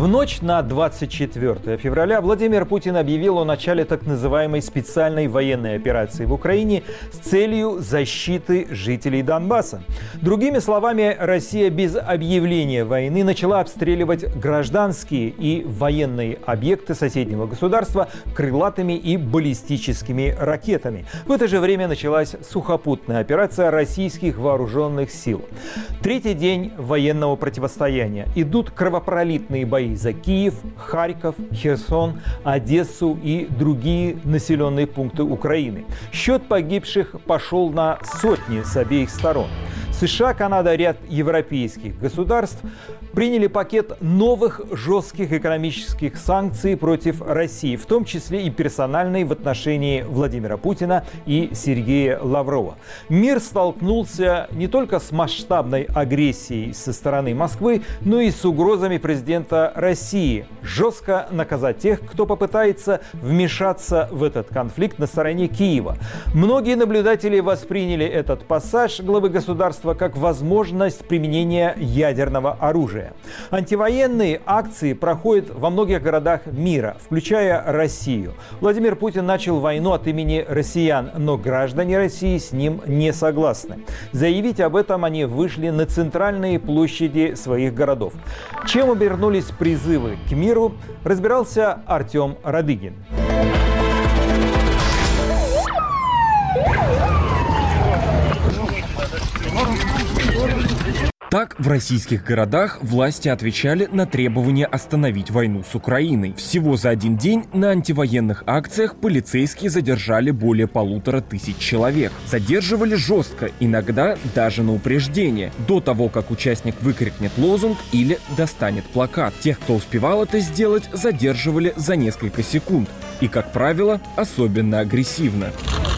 ночь на 24 февраля Владимир Путин объявил о начале так называемой специальной военной операции в Украине с целью защиты жителей Донбасса. Другими словами, Россия без объявления войны начала обстреливать гражданские и военные объекты соседнего государства крылатыми и баллистическими ракетами. В это же время началась сухопутная операция российских вооруженных сил. Третий день военного противостояния. Идут кровопролитные бои за Киев, Харьков, Херсон, Одессу и другие населенные пункты Украины. Счет погибших пошел на сотни с обеих сторон. США, Канада, ряд европейских государств приняли пакет новых жестких экономических санкций против России, в том числе и персональные в отношении Владимира Путина и Сергея Лаврова. Мир столкнулся не только с масштабной агрессией со стороны Москвы, но и с угрозами президента России жестко наказать тех, кто попытается вмешаться в этот конфликт на стороне Киева. Многие наблюдатели восприняли этот пассаж главы государства как возможность применения ядерного оружия. Антивоенные акции проходят во многих городах мира, включая Россию. Владимир Путин начал войну от имени россиян, но граждане России с ним не согласны. Заявить об этом они вышли на центральные площади своих городов. Чем обернулись призывы к миру, разбирался Артем Радыгин. Так, в российских городах власти отвечали на требование остановить войну с Украиной. Всего за один день на антивоенных акциях полицейские задержали более 1500 человек. Задерживали жестко, иногда даже на упреждение, до того, как участник выкрикнет лозунг или достанет плакат. Тех, кто успевал это сделать, задерживали за несколько секунд. И, как правило, особенно агрессивно.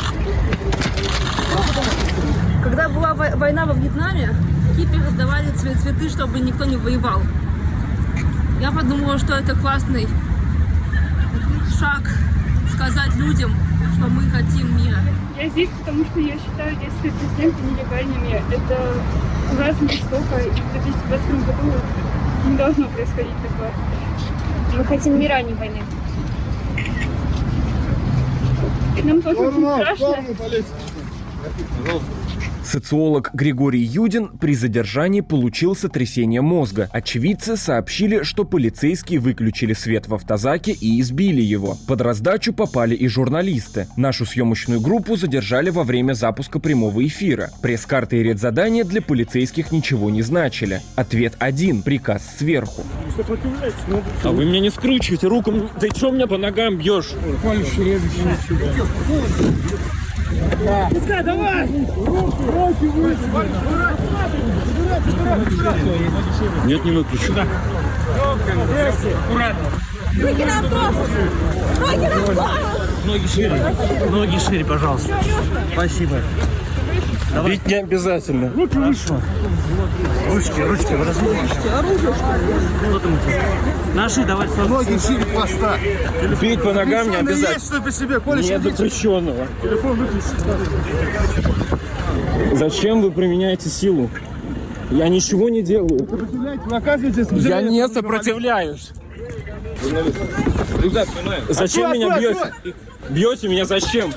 Когда была война во Вьетнаме, кипе раздавали цветы, чтобы никто не воевал. Я подумала, что это классный шаг сказать людям, что мы хотим мира. Я здесь, потому что я считаю действия президента нелегальными. Это ужасно жестоко, и в 2022 году не должно происходить такое. Мы хотим мира, а не войны. И нам тоже очень страшно. Социолог Григорий Юдин при задержании получил сотрясение мозга. Очевидцы сообщили, что полицейские выключили свет в автозаке и избили его. Под раздачу попали и журналисты. Нашу съемочную группу задержали во время запуска прямого эфира. Пресс-карты и редзадания для полицейских ничего не значили. Ответ один – приказ сверху. А вы меня не скручиваете, руку, ты что меня по ногам бьешь? Пускай, давай! Нет, не выключу. Аккуратно. Руки на автобус! Руки на автобус! Ноги шире, пожалуйста. Спасибо. Бить не обязательно. Хорошо. Ручки, разминочки. Оружие, что ли? Наши, давай. Ноги шире хвоста. Бить по ногам не обязательно. Есть что по себе, Коля, Нет запрещенного. Телефон выключи. Зачем вы применяете силу? Я ничего не делаю. наказывайте. Я не сопротивляюсь. Ребят, зачем меня бьете? Бьете меня зачем?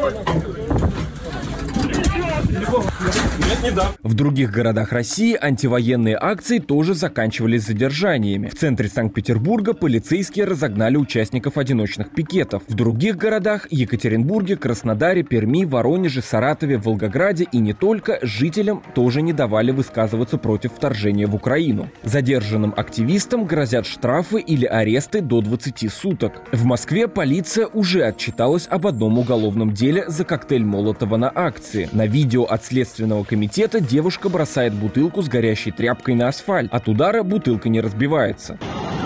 Нет, не дам. В других городах России антивоенные акции тоже заканчивались задержаниями. В центре Санкт-Петербурга полицейские разогнали участников одиночных пикетов. В других городах – Екатеринбурге, Краснодаре, Перми, Воронеже, Саратове, Волгограде и не только – жителям тоже не давали высказываться против вторжения в Украину. Задержанным активистам грозят штрафы или аресты до 20 суток. В Москве полиция уже отчиталась об одном уголовном деле за коктейль Молотова на акции. На видео от Следственного комитета девушка бросает бутылку с горящей тряпкой на асфальт. От удара бутылка не разбивается.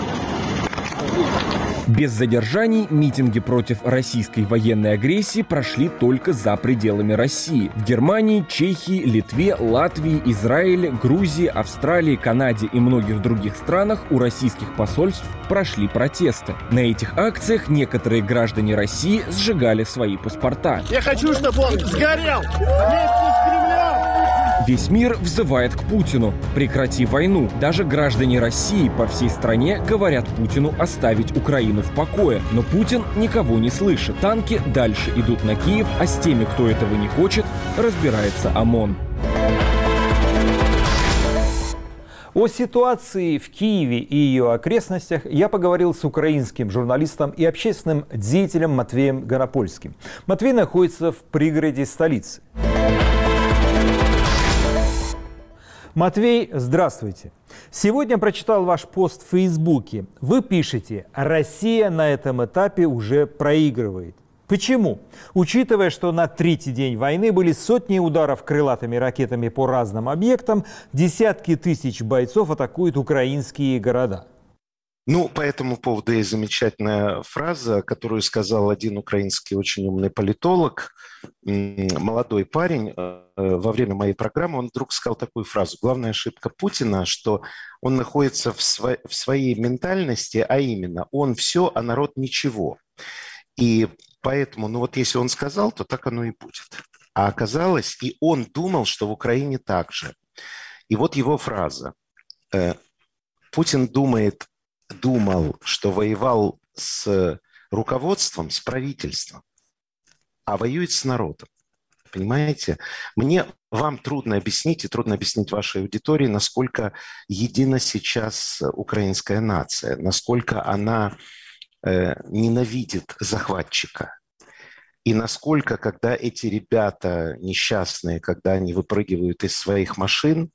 Без задержаний митинги против российской военной агрессии прошли только за пределами России. В Германии, Чехии, Литве, Латвии, Израиле, Грузии, Австралии, Канаде и многих других странах у российских посольств прошли протесты. На этих акциях некоторые граждане России сжигали свои паспорта. Я хочу, чтобы он сгорел вместе с Кремлем. Весь мир взывает к Путину: прекрати войну. Даже граждане России по всей стране говорят Путину оставить Украину в покое. Но Путин никого не слышит. Танки дальше идут на Киев, а с теми, кто этого не хочет, разбирается ОМОН. О ситуации в Киеве и ее окрестностях я поговорил с украинским журналистом и общественным деятелем Матвеем Горопольским. Матвей находится в пригороде столицы. Матвей, здравствуйте. Сегодня прочитал ваш пост в Фейсбуке. Вы пишете: «Россия на этом этапе уже проигрывает». Почему? Учитывая, что на третий день войны были сотни ударов крылатыми ракетами по разным объектам, десятки тысяч бойцов атакуют украинские города. Ну, по этому поводу есть замечательная фраза, которую сказал один украинский очень умный политолог, молодой парень. Во время моей программы он вдруг сказал такую фразу: главная ошибка Путина, что он находится в своей ментальности, а именно он все, а народ ничего. И поэтому, ну вот если он сказал, то так оно и будет. А оказалось, и он думал, что в Украине так же. И вот его фраза. Путин думал, что воевал с руководством, с правительством, а воюет с народом. Понимаете? Вам трудно объяснить, и трудно объяснить вашей аудитории, насколько едина сейчас украинская нация, насколько она ненавидит захватчика. И насколько, когда эти ребята несчастные, когда они выпрыгивают из своих машин,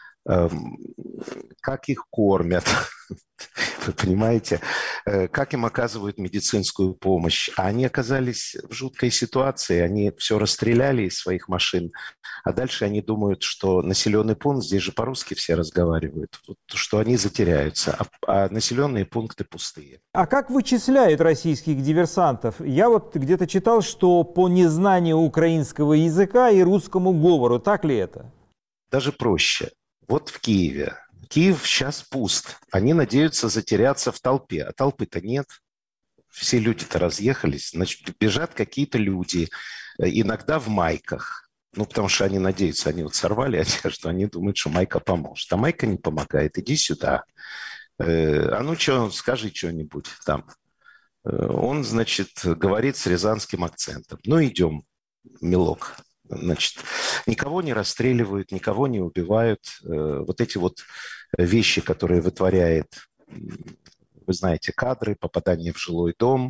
как их кормят, вы понимаете, как им оказывают медицинскую помощь. А они оказались в жуткой ситуации, они все расстреляли из своих машин, а дальше они думают, что населенный пункт, здесь же по-русски все разговаривают, что они затеряются, а населенные пункты пустые. А как вычисляют российских диверсантов? Я вот где-то читал, что по незнанию украинского языка и русскому говору, так ли это? Даже проще. Вот в Киеве. Киев сейчас пуст. Они надеются затеряться в толпе, а толпы-то нет. Все люди-то разъехались. Значит, бежат какие-то люди, иногда в майках. Ну, потому что они надеются, они вот сорвали одежду, они думают, что майка поможет. А майка не помогает. Иди сюда. А ну что, скажи что-нибудь там. Он, значит, говорит с рязанским акцентом. Ну, идем, милок. Значит, никого не расстреливают, никого не убивают. Вот эти вот вещи, которые вытворяет, вы знаете, кадры, попадание в жилой дом,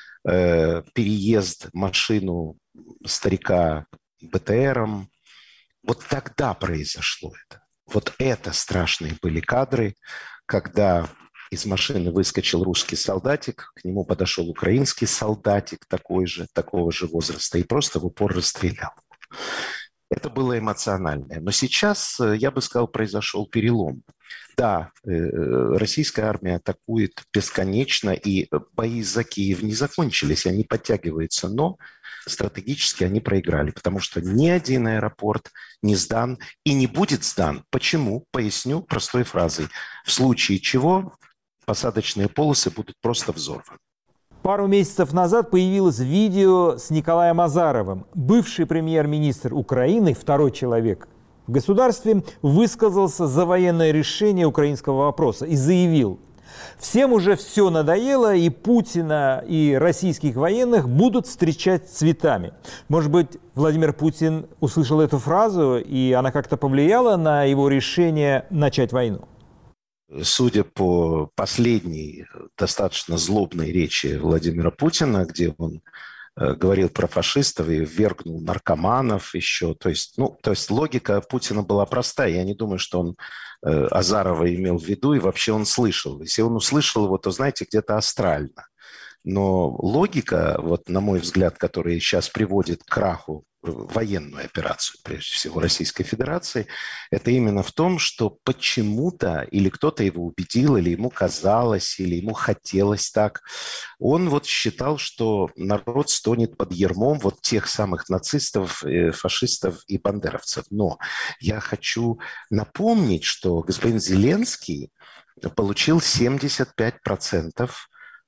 переезд машину старика БТРом. Вот тогда произошло это. Вот это страшные были кадры, когда из машины выскочил русский солдатик, к нему подошел украинский солдатик такого же возраста и просто в упор расстрелял. Это было эмоциональное. Но сейчас, я бы сказал, произошел перелом. Да, российская армия атакует бесконечно, и бои за Киев не закончились, они подтягиваются, но стратегически они проиграли, потому что ни один аэропорт не сдан и не будет сдан. Почему? Поясню простой фразой. В случае чего посадочные полосы будут просто взорваны. Пару месяцев назад появилось видео с Николаем Азаровым. Бывший премьер-министр Украины, второй человек в государстве, высказался за военное решение украинского вопроса и заявил: всем уже все надоело, и Путина, и российских военных будут встречать цветами. Может быть, Владимир Путин услышал эту фразу, и она как-то повлияла на его решение начать войну? Судя по последней достаточно злобной речи Владимира Путина, где он говорил про фашистов и ввергнул наркоманов еще, то есть логика Путина была простая. Я не думаю, что он Азарова имел в виду, и вообще он слышал. Если он услышал его, то, знаете, где-то астрально. Но логика, вот на мой взгляд, которая сейчас приводит к краху военную операцию, прежде всего, Российской Федерации, это именно в том, что почему-то или кто-то его убедил, или ему казалось, или ему хотелось так, он вот считал, что народ стонет под ярмом вот тех самых нацистов, фашистов и бандеровцев. Но я хочу напомнить, что господин Зеленский получил 75%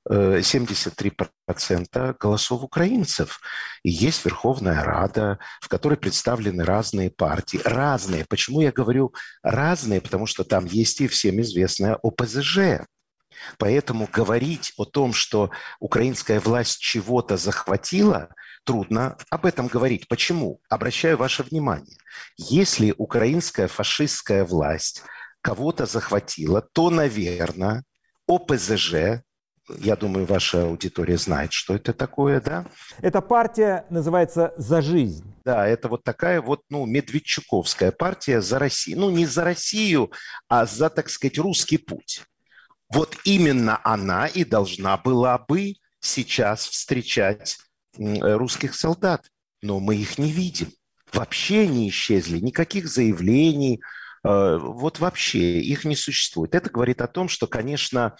73% голосов украинцев. И есть Верховная Рада, в которой представлены разные партии. Разные. Почему я говорю разные? Потому что там есть и всем известная ОПЗЖ. Поэтому говорить о том, что украинская власть чего-то захватила, трудно об этом говорить. Почему? Обращаю ваше внимание. Если украинская фашистская власть кого-то захватила, то, наверное, ОПЗЖ, я думаю, ваша аудитория знает, что это такое, да? Эта партия называется «За жизнь». Да, это вот такая вот, медведчуковская партия за Россию. Ну, не за Россию, а за, так сказать, русский путь. Вот именно она и должна была бы сейчас встречать русских солдат. Но мы их не видим. Вообще не исчезли. Никаких заявлений. Вот вообще их не существует. Это говорит о том, что, конечно,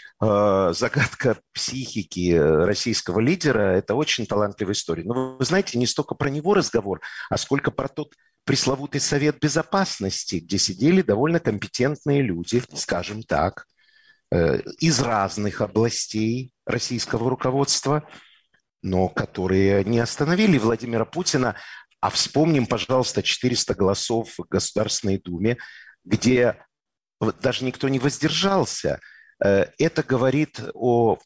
загадка психики российского лидера – это очень талантливая история. Но вы знаете, не столько про него разговор, а сколько про тот пресловутый Совет Безопасности, где сидели довольно компетентные люди, скажем так, из разных областей российского руководства, но которые не остановили Владимира Путина. А вспомним, пожалуйста, 400 голосов в Государственной Думе, где даже никто не воздержался. Это говорит о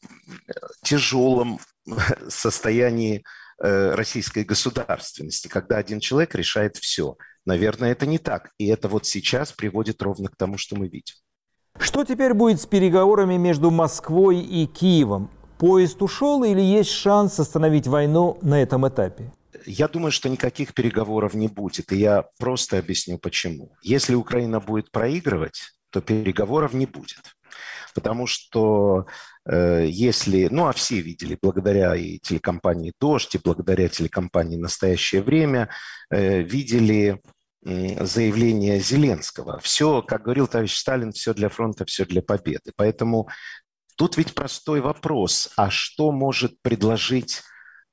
тяжелом состоянии российской государственности, когда один человек решает все. Наверное, это не так. И это вот сейчас приводит ровно к тому, что мы видим. Что теперь будет с переговорами между Москвой и Киевом? Поезд ушел или есть шанс остановить войну на этом этапе? Я думаю, что никаких переговоров не будет, и я просто объясню, почему. Если Украина будет проигрывать, то переговоров не будет. Потому что если... а все видели, благодаря и телекомпании «Дождь», и благодаря телекомпании «Настоящее время», видели заявление Зеленского. Все, как говорил товарищ Сталин, все для фронта, все для победы. Поэтому тут ведь простой вопрос. А что может предложить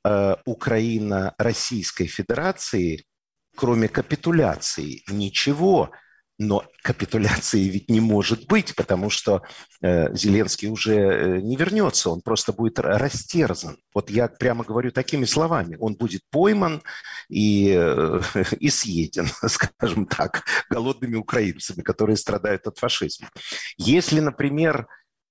Украина Российской Федерации, кроме капитуляции? Ничего. Но капитуляции ведь не может быть, потому что Зеленский уже не вернется, он просто будет растерзан. Вот я прямо говорю такими словами. Он будет пойман и съеден, скажем так, голодными украинцами, которые страдают от фашизма. Если, например,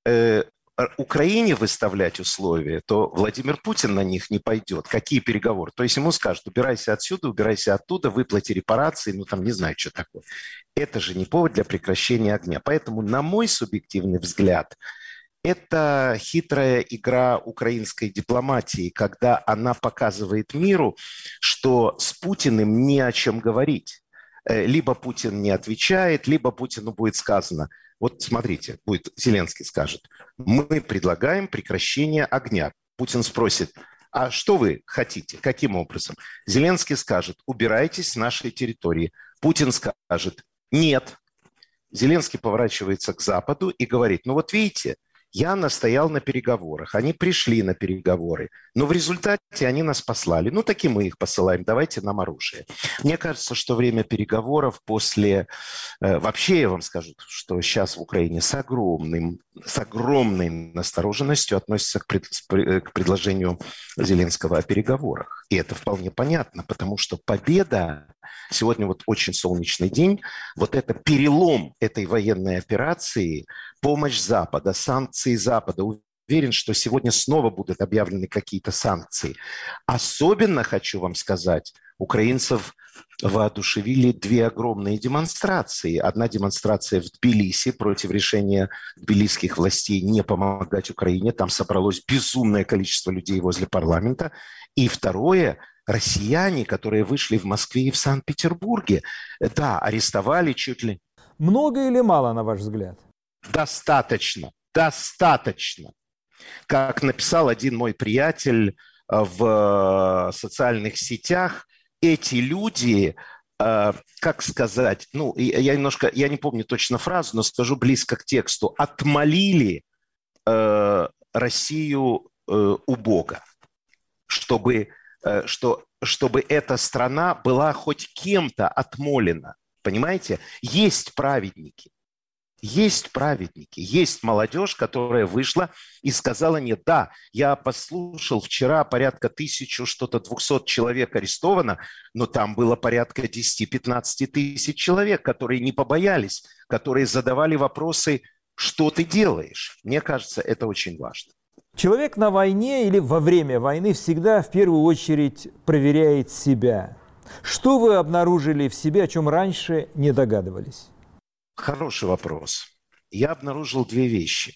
Украине выставлять условия, то Владимир Путин на них не пойдет. Какие переговоры? То есть ему скажут: убирайся отсюда, убирайся оттуда, выплати репарации, не знаю, что такое. Это же не повод для прекращения огня. Поэтому, на мой субъективный взгляд, это хитрая игра украинской дипломатии, когда она показывает миру, что с Путиным не о чем говорить. Либо Путин не отвечает, либо Путину будет сказано: вот смотрите, Зеленский скажет: мы предлагаем прекращение огня. Путин спросит: а что вы хотите? Каким образом? Зеленский скажет: убирайтесь с нашей территории. Путин скажет: нет. Зеленский поворачивается к Западу и говорит: вот видите, я настоял на переговорах, они пришли на переговоры, но в результате они нас послали. Так и мы их посылаем, давайте нам оружие. Мне кажется, что время переговоров после... Вообще я вам скажу, что сейчас в Украине с огромной настороженностью относятся к предложению Зеленского о переговорах. И это вполне понятно, потому что победа... Сегодня очень солнечный день. Вот это перелом этой военной операции, помощь Запада, санкции Запада. Уверен, что сегодня снова будут объявлены какие-то санкции. Особенно, хочу вам сказать, украинцев воодушевили две огромные демонстрации. Одна демонстрация в Тбилиси против решения тбилисских властей не помогать Украине. Там собралось безумное количество людей возле парламента. И второе – россияне, которые вышли в Москве и в Санкт-Петербурге. Да, арестовали чуть ли... Много или мало, на ваш взгляд? Достаточно. Как написал один мой приятель в социальных сетях, эти люди, как сказать, я не помню точно фразу, но скажу близко к тексту, отмолили Россию у Бога, чтобы эта страна была хоть кем-то отмолена. Понимаете? Есть праведники. есть праведники, есть молодежь, которая вышла и сказала: нет, да, я послушал вчера порядка 200 человек арестовано, но там было порядка 10-15 тысяч человек, которые не побоялись, которые задавали вопросы: что ты делаешь? Мне кажется, это очень важно. Человек на войне или во время войны всегда в первую очередь проверяет себя. Что вы обнаружили в себе, о чем раньше не догадывались? Хороший вопрос. Я обнаружил две вещи.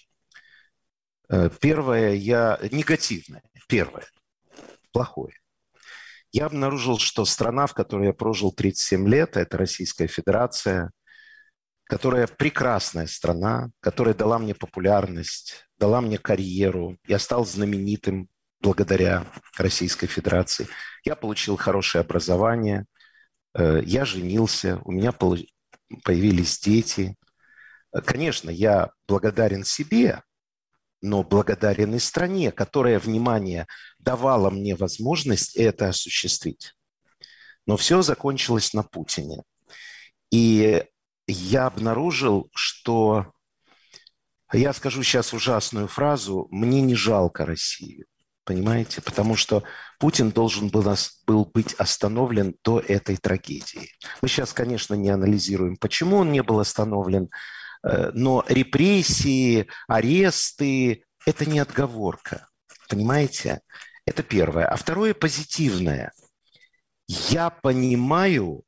Первое, негативное. Первое, плохое. Я обнаружил, что страна, в которой я прожил 37 лет, это Российская Федерация, которая прекрасная страна, которая дала мне популярность, дала мне карьеру. Я стал знаменитым благодаря Российской Федерации. Я получил хорошее образование, я женился, у меня появились дети. Конечно, я благодарен себе, но благодарен и стране, которая, внимание, давала мне возможность это осуществить. Но все закончилось на Путине. И я обнаружил, что, я скажу сейчас ужасную фразу, мне не жалко Россию. Понимаете? Потому что Путин должен был быть остановлен до этой трагедии. Мы сейчас, конечно, не анализируем, почему он не был остановлен, но репрессии, аресты – это не отговорка. Понимаете? Это первое. А второе позитивное. Я понимаю,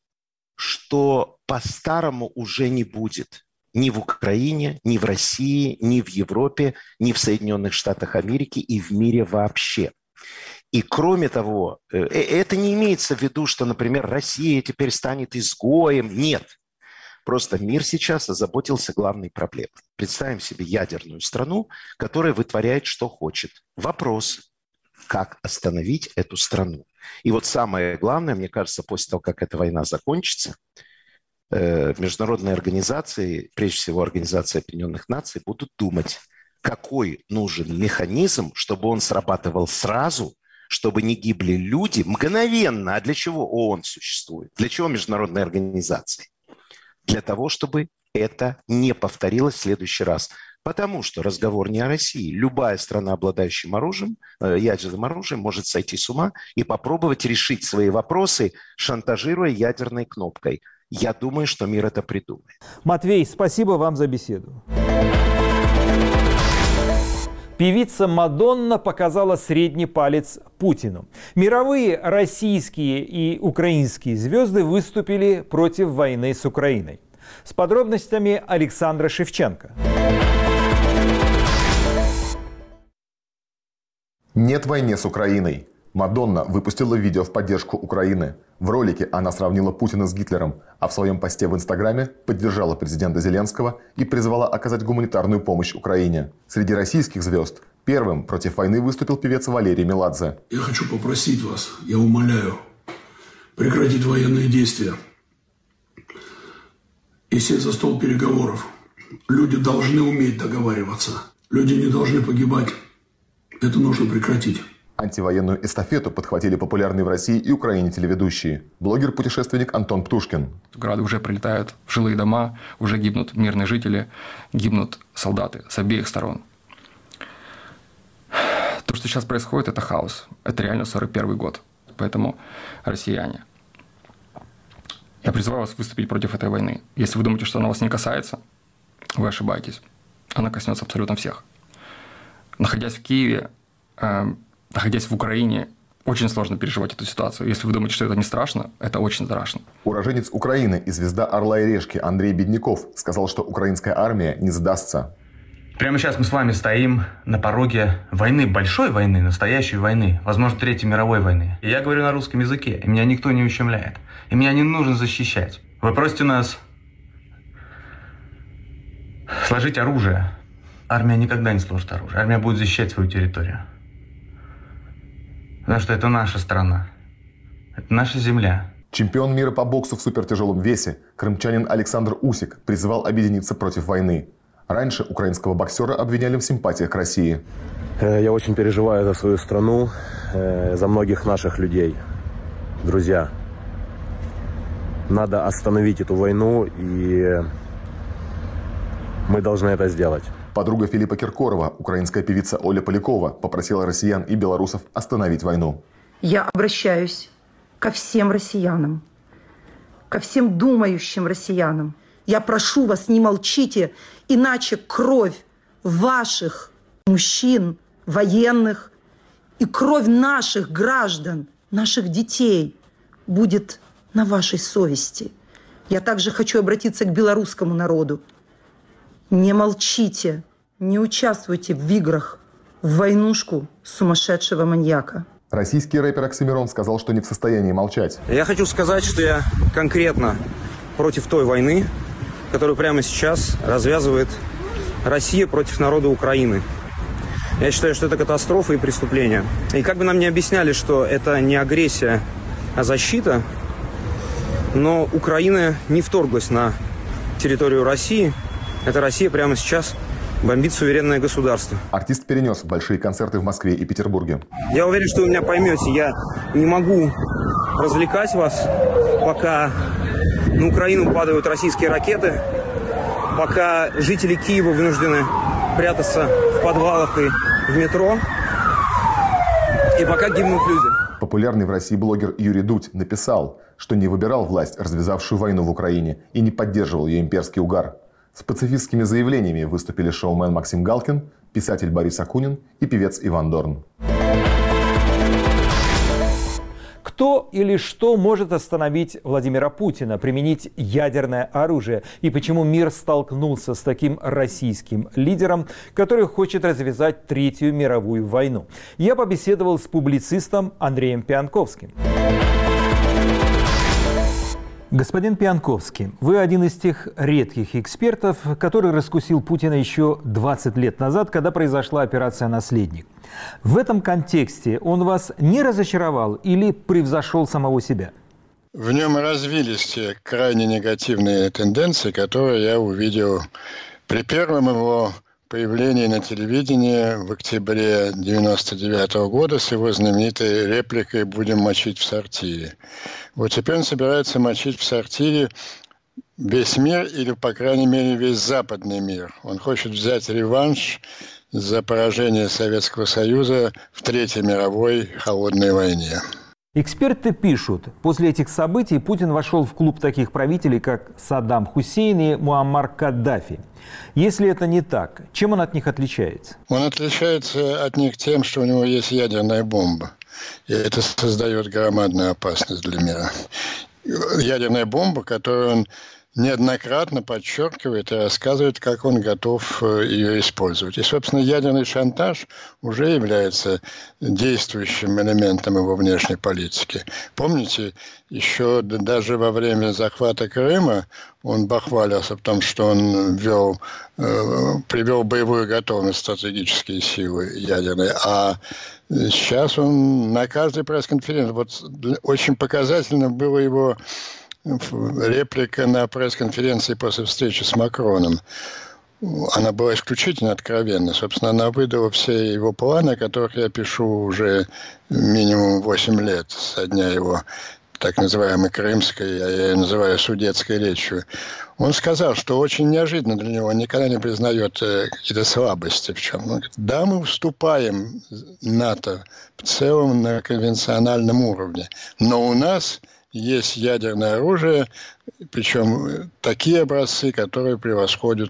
что по-старому уже не будет. Ни в Украине, ни в России, ни в Европе, ни в Соединенных Штатах Америки и в мире вообще. И кроме того, это не имеется в виду, что, например, Россия теперь станет изгоем. Нет. Просто мир сейчас озаботился главной проблемой. Представим себе ядерную страну, которая вытворяет, что хочет. Вопрос, как остановить эту страну. И вот самое главное, мне кажется, после того, как эта война закончится, международные организации, прежде всего Организация Объединенных Наций, будут думать, какой нужен механизм, чтобы он срабатывал сразу, чтобы не гибли люди мгновенно. А для чего ООН существует? Для чего международные организации? Для того, чтобы это не повторилось в следующий раз. Потому что разговор не о России. Любая страна, обладающая оружием, ядерным оружием, может сойти с ума и попробовать решить свои вопросы, шантажируя ядерной кнопкой. Я думаю, что мир это придумает. Матвей, спасибо вам за беседу. Певица Мадонна показала средний палец Путину. Мировые российские и украинские звезды выступили против войны с Украиной. С подробностями Александра Шевченко. Нет войны с Украиной. Мадонна выпустила видео в поддержку Украины. В ролике она сравнила Путина с Гитлером, а в своем посте в Инстаграме поддержала президента Зеленского и призвала оказать гуманитарную помощь Украине. Среди российских звезд первым против войны выступил певец Валерий Меладзе. Я хочу попросить вас, я умоляю, прекратить военные действия и сесть за стол переговоров. Люди должны уметь договариваться. Люди не должны погибать. Это нужно прекратить. Антивоенную эстафету подхватили популярные в России и Украине телеведущие. Блогер-путешественник Антон Птушкин. Грады уже прилетают в жилые дома, уже гибнут мирные жители, гибнут солдаты с обеих сторон. То, что сейчас происходит, это хаос. Это реально 41-й год. Поэтому, россияне, я призываю вас выступить против этой войны. Если вы думаете, что она вас не касается, вы ошибаетесь. Она коснется абсолютно всех. Находясь в Киеве, находясь в Украине, очень сложно переживать эту ситуацию. Если вы думаете, что это не страшно, это очень страшно. Уроженец Украины и звезда «Орла и решки» Андрей Бедняков сказал, что украинская армия не сдастся. Прямо сейчас мы с вами стоим на пороге войны, большой войны, настоящей войны, возможно, Третьей мировой войны. И я говорю на русском языке, и меня никто не ущемляет. И меня не нужно защищать. Вы просите нас сложить оружие. Армия никогда не сложит оружие. Армия будет защищать свою территорию. Потому что это наша страна. Это наша земля. Чемпион мира по боксу в супертяжелом весе, крымчанин Александр Усик, призывал объединиться против войны. Раньше украинского боксера обвиняли в симпатиях к России. Я очень переживаю за свою страну, за многих наших людей. Друзья, надо остановить эту войну и Мы должны это сделать. Подруга Филиппа Киркорова, украинская певица Оля Полякова, попросила россиян и белорусов остановить войну. Я обращаюсь ко всем россиянам, ко всем думающим россиянам. Я прошу вас, не молчите, иначе кровь ваших мужчин, военных и кровь наших граждан, наших детей будет на вашей совести. Я также хочу обратиться к белорусскому народу. Не молчите, не участвуйте в играх, в войнушку сумасшедшего маньяка. Российский рэпер Оксимирон сказал, что не в состоянии молчать. Я хочу сказать, что я конкретно против той войны, которую прямо сейчас развязывает Россия против народа Украины. Я считаю, что это катастрофа и преступление. И как бы нам ни объясняли, что это не агрессия, а защита, но Украина не вторглась на территорию России. Эта Россия прямо сейчас бомбит суверенное государство. Артист перенес большие концерты в Москве и Петербурге. Я уверен, что вы меня поймете. Я не могу развлекать вас, пока на Украину падают российские ракеты, пока жители Киева вынуждены прятаться в подвалах и в метро, и пока гибнут люди. Популярный в России блогер Юрий Дудь написал, что не выбирал власть, развязавшую войну в Украине, и не поддерживал ее имперский угар. С пацифистскими заявлениями выступили шоумен Максим Галкин, писатель Борис Акунин и певец Иван Дорн. Кто или что может остановить Владимира Путина, применить ядерное оружие? И почему мир столкнулся с таким российским лидером, который хочет развязать Третью мировую войну? Я побеседовал с публицистом Андреем Пианковским. Господин Пианковский, вы один из тех редких экспертов, который раскусил Путина еще 20 лет назад, когда произошла операция «Наследник». В этом контексте он вас не разочаровал или превзошел самого себя? В нем развились те крайне негативные тенденции, которые я увидел при первом его появлении на телевидении в октябре 1999 года с его знаменитой репликой «Будем мочить в сортире». Вот теперь он собирается мочить в сортире весь мир, или, по крайней мере, весь западный мир. Он хочет взять реванш за поражение Советского Союза в Третьей мировой холодной войне. Эксперты пишут, после этих событий Путин вошел в клуб таких правителей, как Саддам Хусейн и Муаммар Каддафи. Если это не так, чем он от них отличается? Он отличается от них тем, что у него есть ядерная бомба. И это создает громадную опасность для мира. Ядерная бомба, которую он неоднократно подчеркивает и рассказывает, как он готов ее использовать. И, собственно, ядерный шантаж уже является действующим элементом его внешней политики. Помните, еще даже во время захвата Крыма он бахвалился в том, что он привел боевую готовность стратегические силы ядерные, а сейчас он на каждой пресс-конференции, вот очень показательно было его реплика на пресс-конференции после встречи с Макроном. Она была исключительно откровенна. Собственно, она выдала все его планы, о которых я пишу уже минимум 8 лет со дня его так называемой крымской, а я ее называю судетской речью. Он сказал, что очень неожиданно для него, он никогда не признает какие-то слабости в чем. Он говорит, да, мы уступаем НАТО в целом на конвенциональном уровне, но у нас есть ядерное оружие, причем такие образцы, которые превосходят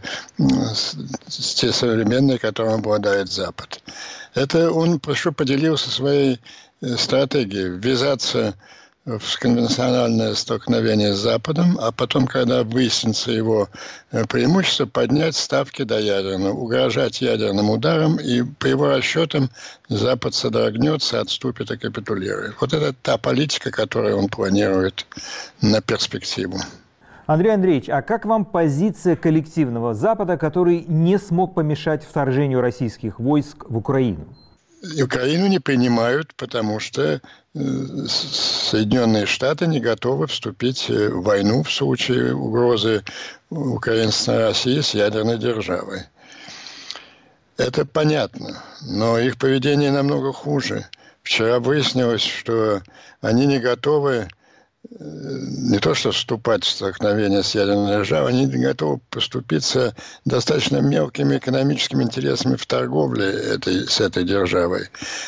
те современные, которым обладает Запад. Это он просто поделился своей стратегией ввязаться в конвенциональное столкновение с Западом, а потом, когда выяснится его преимущество, поднять ставки до ядерного, угрожать ядерным ударом, и по его расчетам Запад содрогнется, отступит и капитулирует. Вот это та политика, которую он планирует на перспективу. Андрей Андреевич, а как вам позиция коллективного Запада, который не смог помешать вторжению российских войск в Украину? Украину не принимают, потому что Соединенные Штаты не готовы вступить в войну в случае угрозы украинской России с ядерной державой. Это понятно, но их поведение намного хуже. Вчера выяснилось, что они не готовы не то что вступать в столкновение с ядерной державой, они готовы поступиться достаточно мелкими экономическими интересами в торговле с этой державой.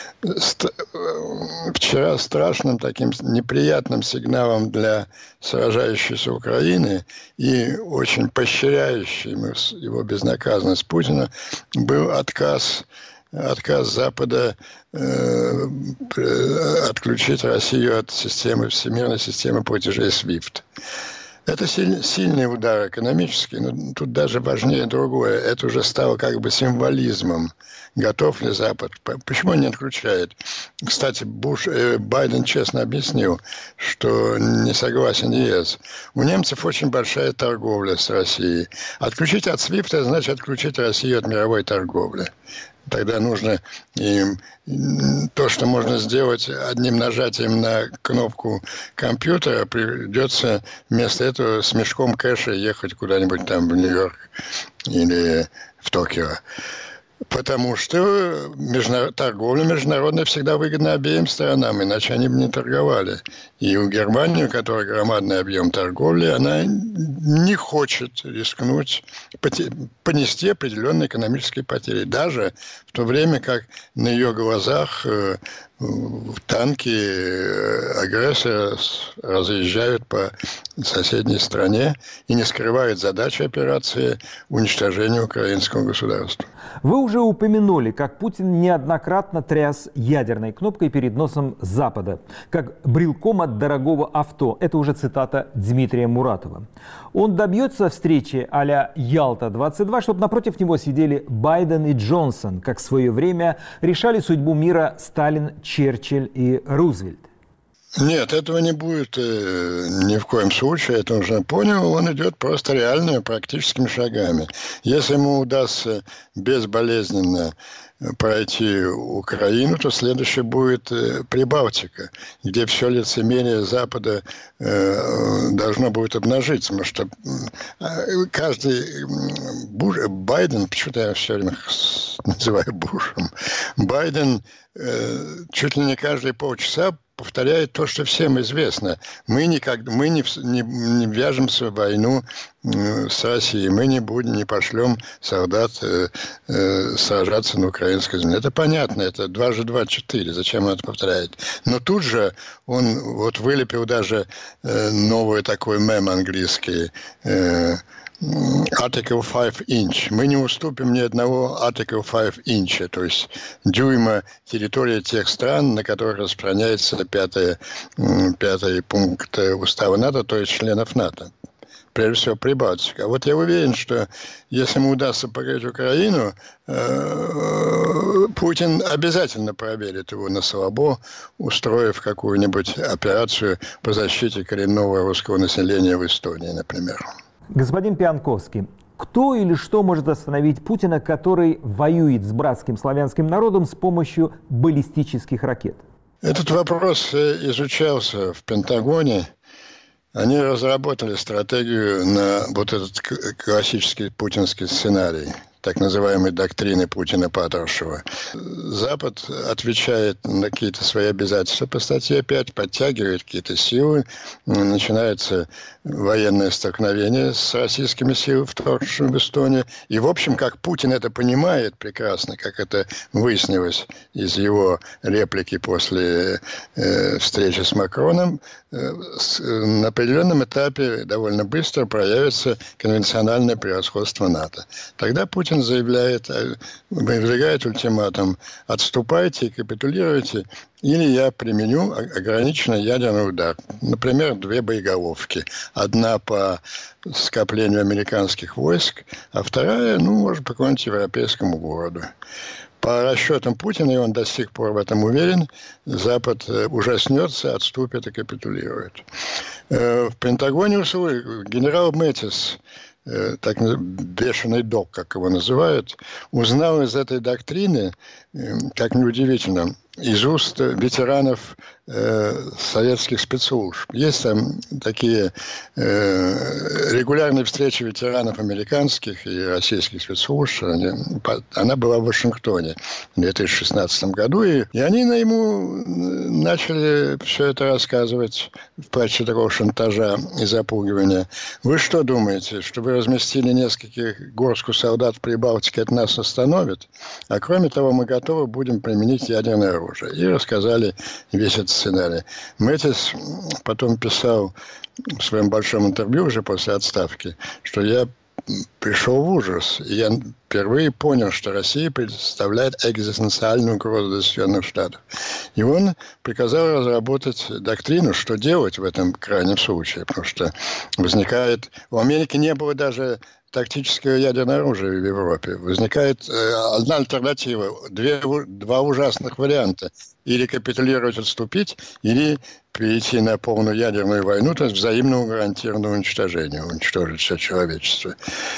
Вчера страшным таким неприятным сигналом для сражающейся Украины и очень поощряющим его безнаказанность Путина был отказ Запада отключить Россию от всемирной системы платежей SWIFT. Это сильный удар экономический, но тут даже важнее другое. Это уже стало как бы символизмом. Готов ли Запад? Почему он не отключает? Кстати, Байден честно объяснил, что не согласен ЕС. У немцев очень большая торговля с Россией. Отключить от SWIFT значит отключить Россию от мировой торговли. Тогда нужно им то, что можно сделать одним нажатием на кнопку компьютера, придется вместо этого с мешком кэша ехать куда-нибудь там в Нью-Йорк или в Токио. Потому что торговля международная всегда выгодна обеим сторонам, иначе они бы не торговали. И у Германии, у которой громадный объем торговли, она не хочет рискнуть понести определенные экономические потери. Даже в то время, как на ее глазах танки агрессора разъезжают по соседней стране и не скрывают задачи операции уничтожения украинского государства. Вы уже упомянули, как Путин неоднократно тряс ядерной кнопкой перед носом Запада, как брелком от дорогого авто. Это уже цитата Дмитрия Муратова. Он добьется встречи а-ля Ялта-22, чтобы напротив него сидели Байден и Джонсон, как в свое время решали судьбу мира Сталин, Черчилль и Рузвельт. Нет, этого не будет ни в коем случае, это уже понял. Он идет просто реальными практическими шагами. Если ему удастся безболезненно пройти Украину, то следующее будет Прибалтика, где все лицемерие Запада должно будет обнажиться. Потому что каждый Байден, почему-то я все время называю Бушем, Байден чуть ли не каждые полчаса повторяет то, что всем известно. Мы не вяжемся в войну с Россией. Мы не пошлем солдат сражаться на украинской земле. Это понятно. Это 2 × 2 = 4. Зачем он это повторяет? Но тут же он вылепил даже новый такой мем английский Article 5 inch. Мы не уступим ни одного Article 5 inch, то есть дюйма территории тех стран, на которых распространяется пятый пункт устава НАТО, то есть членов НАТО. Прежде всего, Прибалтика. Вот я уверен, что если ему удастся покорить Украину, Путин обязательно проверит его на слабо, устроив какую-нибудь операцию по защите коренного русского населения в Эстонии, например. Господин Пианковский, кто или что может остановить Путина, который воюет с братским славянским народом с помощью баллистических ракет? Этот вопрос изучался в Пентагоне. Они разработали стратегию на вот этот классический путинский сценарий, так называемой доктрины Путина-Патрушева. Запад отвечает на какие-то свои обязательства по статье 5, подтягивает какие-то силы, начинается военное столкновение с российскими силами, вторгшими в Эстонию. И, в общем, как Путин это понимает прекрасно, как это выяснилось из его реплики после встречи с Макроном, на определенном этапе довольно быстро проявится конвенциональное превосходство НАТО. Тогда Путин выдвигает ультиматум: отступайте и капитулируйте, или я применю ограниченный ядерный удар. Например, 2 боеголовки. Одна по скоплению американских войск, а вторая, может, по какому-нибудь европейскому городу. По расчетам Путина, и он до сих пор в этом уверен, Запад ужаснется, отступит и капитулирует. В Пентагоне генерал Мэттис, так бешеный дог, как его называют, узнал из этой доктрины, как неудивительно, из уст ветеранов советских спецслужб. Есть там такие регулярные встречи ветеранов американских и российских спецслужб. Она была в Вашингтоне в 2016 году, и они ему начали все это рассказывать в качестве такого шантажа и запугивания. Вы что думаете, что вы разместили нескольких горстку солдат в Прибалтике, это нас остановит? А кроме того, мы готовы будем применить ядерное оружие. И рассказали весь этот сценарий. Мэтис потом писал в своем большом интервью уже после отставки, что я пришел в ужас. И я впервые понял, что Россия представляет экзистенциальную угрозу для Соединенных Штатов. И он приказал разработать доктрину, что делать в этом крайнем случае. Потому что возникает... У Америки не было даже тактическое ядерное оружие в Европе. Возникает одна альтернатива, два ужасных варианта. Или капитулировать, отступить, или перейти на полную ядерную войну, то есть взаимного гарантированного уничтожения, уничтожить все человечество.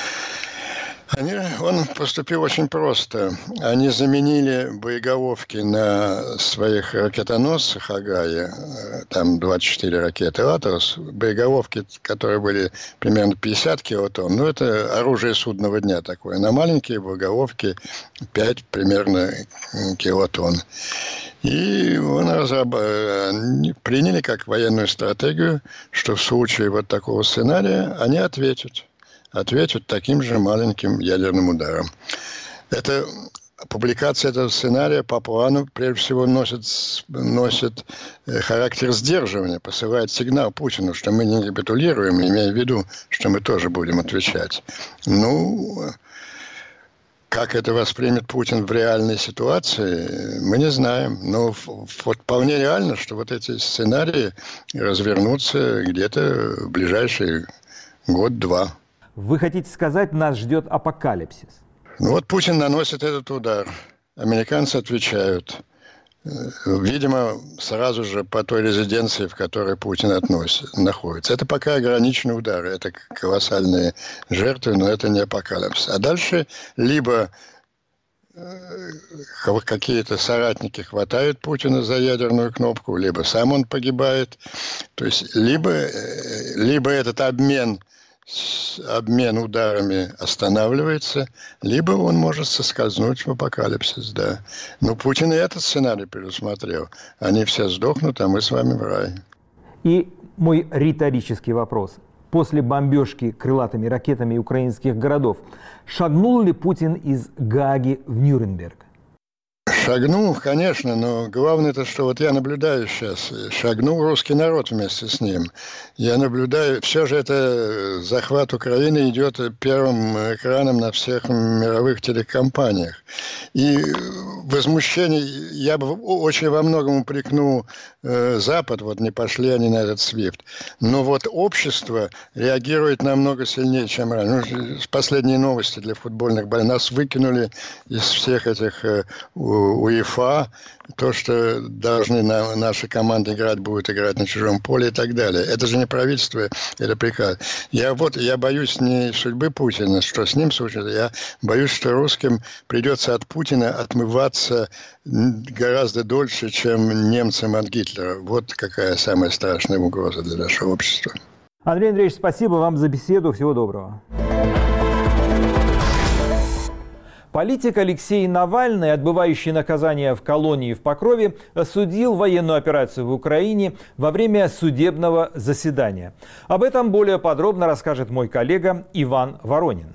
Он поступил очень просто. Они заменили боеголовки на своих ракетоносцах Агая, там 24 ракеты «Атрос», боеголовки, которые были примерно 50 килотонн, ну, это оружие судного дня такое, на маленькие боеголовки 5 примерно килотонн. И они приняли как военную стратегию, что в случае вот такого сценария они ответят таким же маленьким ядерным ударом. Публикация этого сценария по плану, прежде всего, носит характер сдерживания, посылает сигнал Путину, что мы не капитулируем, имея в виду, что мы тоже будем отвечать. Ну, как это воспримет Путин в реальной ситуации, мы не знаем. Но вот вполне реально, что вот эти сценарии развернутся где-то в ближайший год-два. Вы хотите сказать, нас ждет апокалипсис? Ну вот Путин наносит этот удар. Американцы отвечают. Видимо, сразу же по той резиденции, в которой Путин находится. Это пока ограниченный удар. Это колоссальные жертвы, но это не апокалипсис. А дальше либо какие-то соратники хватают Путина за ядерную кнопку, либо сам он погибает. То есть либо этот обмен ударами останавливается, либо он может соскользнуть в апокалипсис, да. Но Путин и этот сценарий предусмотрел. Они все сдохнут, а мы с вами в рай. И мой риторический вопрос. После бомбежки крылатыми ракетами украинских городов шагнул ли Путин из Гааги в Нюрнберг? Шагнул, конечно, но главное это, что вот я наблюдаю сейчас, шагнул русский народ вместе с ним. Я наблюдаю, все же это захват Украины идет первым экраном на всех мировых телекомпаниях. И возмущение, я бы очень во многом упрекнул Запад, вот не пошли они на этот SWIFT. Но вот общество реагирует намного сильнее, чем раньше. Ну, последние новости для футбольных болельщиков. Нас выкинули из всех этих УЕФА, то, что должны наши команды играть, будут играть на чужом поле и так далее. Это же не правительство, это приказ. Я боюсь не судьбы Путина, что с ним случится. Я боюсь, что русским придется от Путина отмываться гораздо дольше, чем немцам от Гитлера. Вот какая самая страшная угроза для нашего общества. Андрей Андреевич, спасибо вам за беседу. Всего доброго. Политик Алексей Навальный, отбывающий наказание в колонии в Покрове, осудил военную операцию в Украине во время судебного заседания. Об этом более подробно расскажет мой коллега Иван Воронин.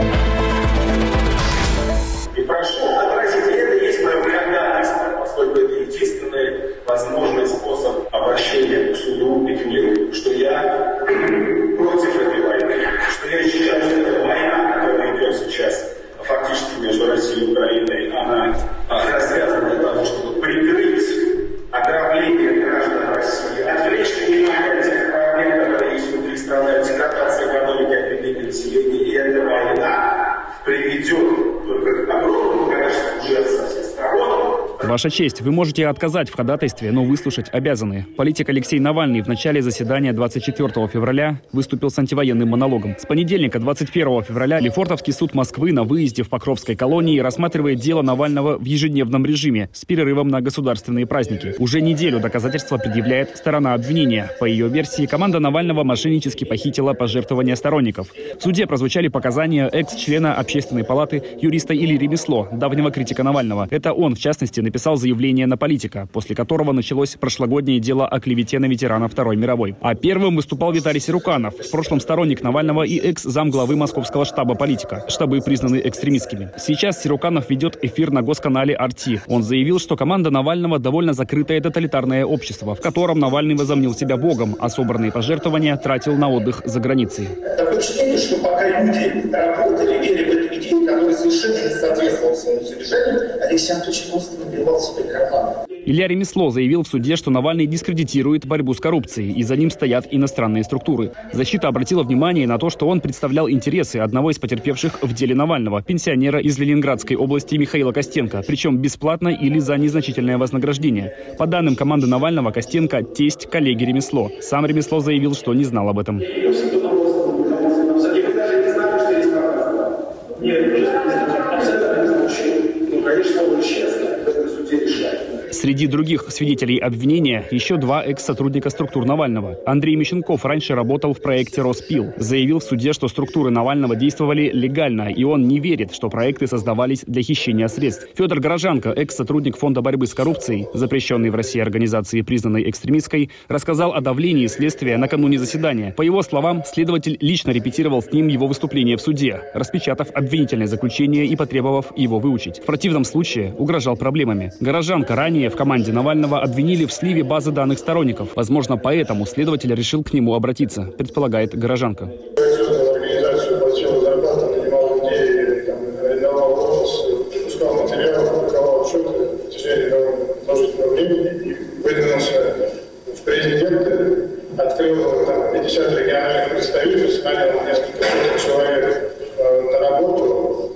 И прошу отразить это есть мое благодарность, поскольку это единственный возможный способ обращения к суду и к миру, что я против этой войны, что я считаю, что эта война, которая идет сейчас фактически между Россией и Украиной, она развязана для того, чтобы прикрыть ограбление граждан России, отвлечь внимание от тех проблем, которые есть внутри страны, деградация экономики, объединения населения, и эта война Ваша честь, вы можете отказать в ходатайстве, но выслушать обязаны. Политик Алексей Навальный в начале заседания 24 февраля выступил с антивоенным монологом. С понедельника, 21 февраля, Лефортовский суд Москвы на выезде в Покровской колонии рассматривает дело Навального в ежедневном режиме с перерывом на государственные праздники. Уже неделю доказательства предъявляет сторона обвинения. По ее версии, команда Навального мошеннически похитила пожертвования сторонников. В суде прозвучали показания экс-члена Общественной палаты юриста Ильи Ремесло, давнего критика Навального. Это он, в частности, написал заявление на политика, после которого началось прошлогоднее дело о клевете на ветерана Второй мировой. А первым выступал Виталий Сируканов, в прошлом сторонник Навального и экс-замглавы московского штаба политика. Штабы признаны экстремистскими. Сейчас Сируканов ведет эфир на госканале «Арти». Он заявил, что команда Навального довольно закрытое тоталитарное общество, в котором Навальный возомнил себя богом, а собранные пожертвования тратил на отдых за границей. Такое впечатление, что пока люди работали, верили в эту идею, которая совершенно не соответствовала своему содержанию, Алексей Анатольевич просто набивал себе карманы. Илья Ремесло заявил в суде, что Навальный дискредитирует борьбу с коррупцией, и за ним стоят иностранные структуры. Защита обратила внимание на то, что он представлял интересы одного из потерпевших в деле Навального, пенсионера из Ленинградской области Михаила Костенко, причем бесплатно или за незначительное вознаграждение. По данным команды Навального, Костенко – тесть коллеги Ремесло. Сам Ремесло заявил, что не знал об этом. Среди других свидетелей обвинения еще два экс-сотрудника структур Навального. Андрей Мещенков раньше работал в проекте «Роспил». Заявил в суде, что структуры Навального действовали легально, и он не верит, что проекты создавались для хищения средств. Федор Горожанко, экс-сотрудник Фонда борьбы с коррупцией, запрещенной в России организации, признанной экстремистской, рассказал о давлении следствия накануне заседания. По его словам, следователь лично репетировал с ним его выступление в суде, распечатав обвинительное заключение и потребовав его выучить. В противном случае угрожал проблемами. Горожанко ранее в команде Навального обвинили в сливе базы данных сторонников. Возможно, поэтому следователь решил к нему обратиться, предполагает Горожанко. Организацию платила зарплату, нанимал людей, арендовал офис, выпускал материалы, публиковал отчеты в течение продолжительного времени и выдвинулся в президенты, открыл 50 региональных представительств, нанял несколько сотен человек на работу,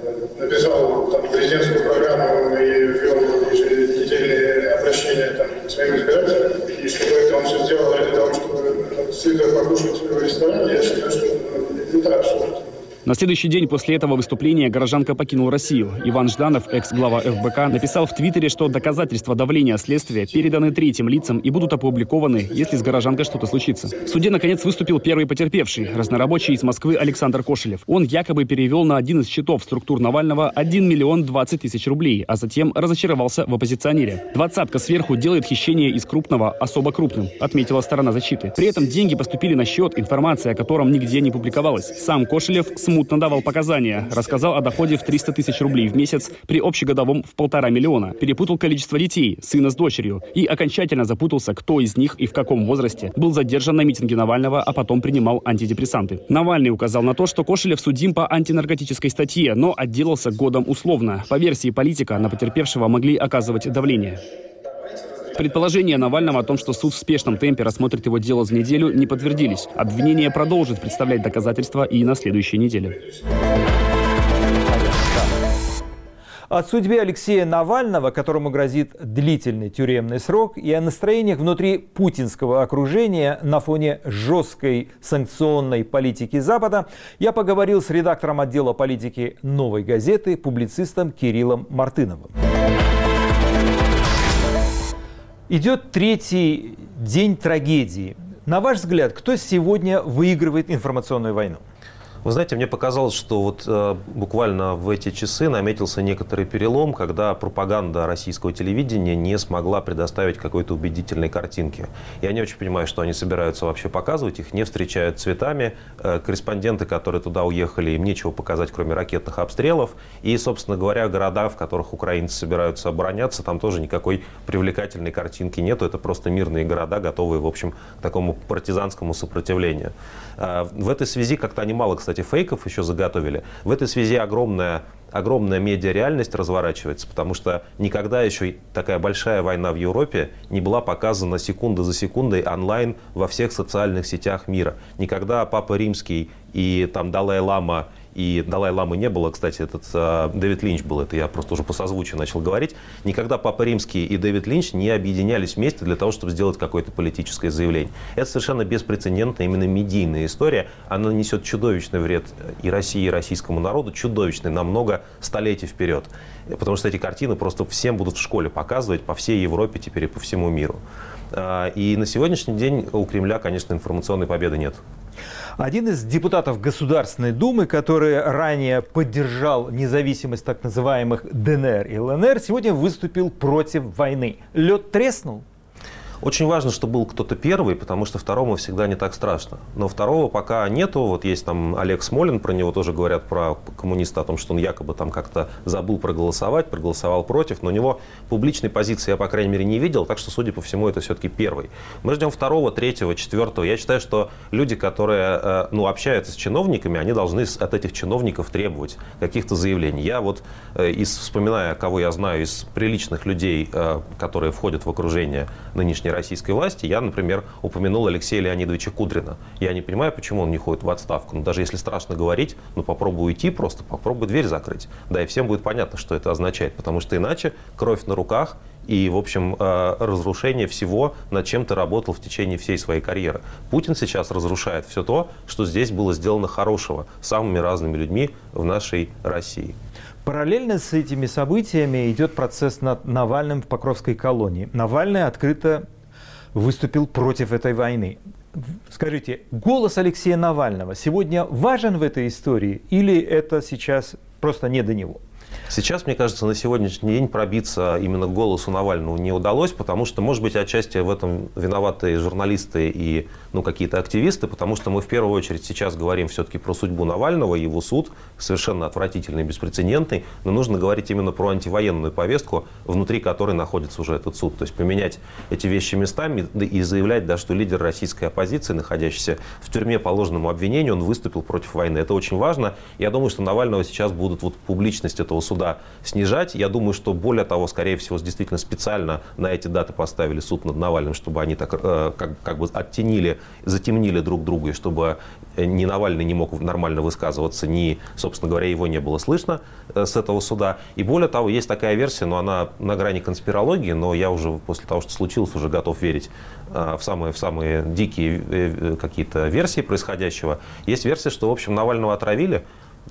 написал президентскую программу и ввел еженедельные обращения к своим избирателям. И чтобы это он все сделал ради того, чтобы сытно покушать в ресторане, я считаю, что это абсурд. На следующий день после этого выступления Горожанко покинул Россию. Иван Жданов, экс-глава ФБК, написал в Твиттере, что доказательства давления следствия переданы третьим лицам и будут опубликованы, если с Горожанко что-то случится. В суде, наконец, выступил первый потерпевший, разнорабочий из Москвы Александр Кошелев. Он якобы перевел на один из счетов структур Навального 1 миллион 20 тысяч рублей, а затем разочаровался в оппозиционере. «Двадцатка сверху делает хищение из крупного особо крупным», отметила сторона защиты. При этом деньги поступили на счет, информация о котором нигде не публиковалась. Сам Кошелев смутно давал показания. Рассказал о доходе в 300 тысяч рублей в месяц при общегодовом в 1,5 миллиона. Перепутал количество детей, сына с дочерью. И окончательно запутался, кто из них и в каком возрасте был задержан на митинге Навального, а потом принимал антидепрессанты. Навальный указал на то, что Кошелев судим по антинаркотической статье, но отделался годом условно. По версии политика, на потерпевшего могли оказывать давление. Предположения Навального о том, что суд в спешном темпе рассмотрит его дело за неделю, не подтвердились. Обвинение продолжит представлять доказательства и на следующей неделе. О судьбе Алексея Навального, которому грозит длительный тюремный срок, и о настроениях внутри путинского окружения на фоне жесткой санкционной политики Запада я поговорил с редактором отдела политики «Новой газеты», публицистом Кириллом Мартыновым. Идет третий день трагедии. На ваш взгляд, кто сегодня выигрывает информационную войну? Вы знаете, мне показалось, что вот буквально в эти часы наметился некоторый перелом, когда пропаганда российского телевидения не смогла предоставить какой-то убедительной картинки. Я не очень понимаю, что они собираются вообще показывать, их не встречают цветами. Корреспонденты, которые туда уехали, им нечего показать, кроме ракетных обстрелов. И, собственно говоря, города, в которых украинцы собираются обороняться, там тоже никакой привлекательной картинки нету. Это просто мирные города, готовые, в общем, к такому партизанскому сопротивлению. В этой связи как-то они мало, кстати, фейков еще заготовили. В этой связи огромная медиареальность разворачивается, потому что никогда еще такая большая война в Европе не была показана секунда за секундой онлайн во всех социальных сетях мира. Никогда Папа Римский и там Далай-Лама и Далай-ламы не было, кстати, этот Дэвид Линч был, это я просто уже по созвучию начал говорить, никогда Папа Римский и Дэвид Линч не объединялись вместе для того, чтобы сделать какое-то политическое заявление. Это совершенно беспрецедентная именно медийная история, она несет чудовищный вред и России, и российскому народу, чудовищный на много столетий вперед. Потому что эти картины просто всем будут в школе показывать по всей Европе, теперь и по всему миру. И на сегодняшний день у Кремля, конечно, информационной победы нет. Один из депутатов Государственной Думы, который ранее поддержал независимость так называемых ДНР и ЛНР, сегодня выступил против войны. Лед треснул? Очень важно, что был кто-то первый, потому что второму всегда не так страшно. Но второго пока нету. Вот есть там Олег Смолин, про него тоже говорят, про коммуниста, о том, что он якобы там как-то забыл проголосовать, проголосовал против. Но у него публичной позиции я, по крайней мере, не видел. Так что, судя по всему, это все-таки первый. Мы ждем второго, третьего, четвертого. Я считаю, что люди, которые общаются с чиновниками, они должны от этих чиновников требовать каких-то заявлений. Я вот, вспоминая, кого я знаю из приличных людей, которые входят в окружение нынешней российской власти, я, например, упомянул Алексея Леонидовича Кудрина. Я не понимаю, почему он не ходит в отставку. Но даже если страшно говорить, попробуй уйти, просто попробуй дверь закрыть. Да, и всем будет понятно, что это означает. Потому что иначе кровь на руках и, в общем, разрушение всего, над чем ты работал в течение всей своей карьеры. Путин сейчас разрушает все то, что здесь было сделано хорошего самыми разными людьми в нашей России. Параллельно с этими событиями идет процесс над Навальным в Покровской колонии. Навальный открыто выступил против этой войны. Скажите, голос Алексея Навального сегодня важен в этой истории или это сейчас просто не до него? Сейчас, мне кажется, на сегодняшний день пробиться именно к голосу Навального не удалось, потому что, может быть, отчасти в этом виноваты журналисты и какие-то активисты, потому что мы в первую очередь сейчас говорим все-таки про судьбу Навального, его суд совершенно отвратительный, беспрецедентный, но нужно говорить именно про антивоенную повестку, внутри которой находится уже этот суд. То есть поменять эти вещи местами и заявлять, да, что лидер российской оппозиции, находящийся в тюрьме по ложному обвинению, он выступил против войны. Это очень важно. Я думаю, что Навального сейчас будут публичность этого суда снижать. Я думаю, что более того, скорее всего, действительно специально на эти даты поставили суд над Навальным, чтобы они так как бы затемнили друг друга, и чтобы ни Навальный не мог нормально высказываться, ни, собственно говоря, его не было слышно с этого суда. И более того, есть такая версия, но она на грани конспирологии, но я уже после того, что случилось, уже готов верить в самые дикие какие-то версии происходящего. Есть версия, что, в общем, Навального отравили,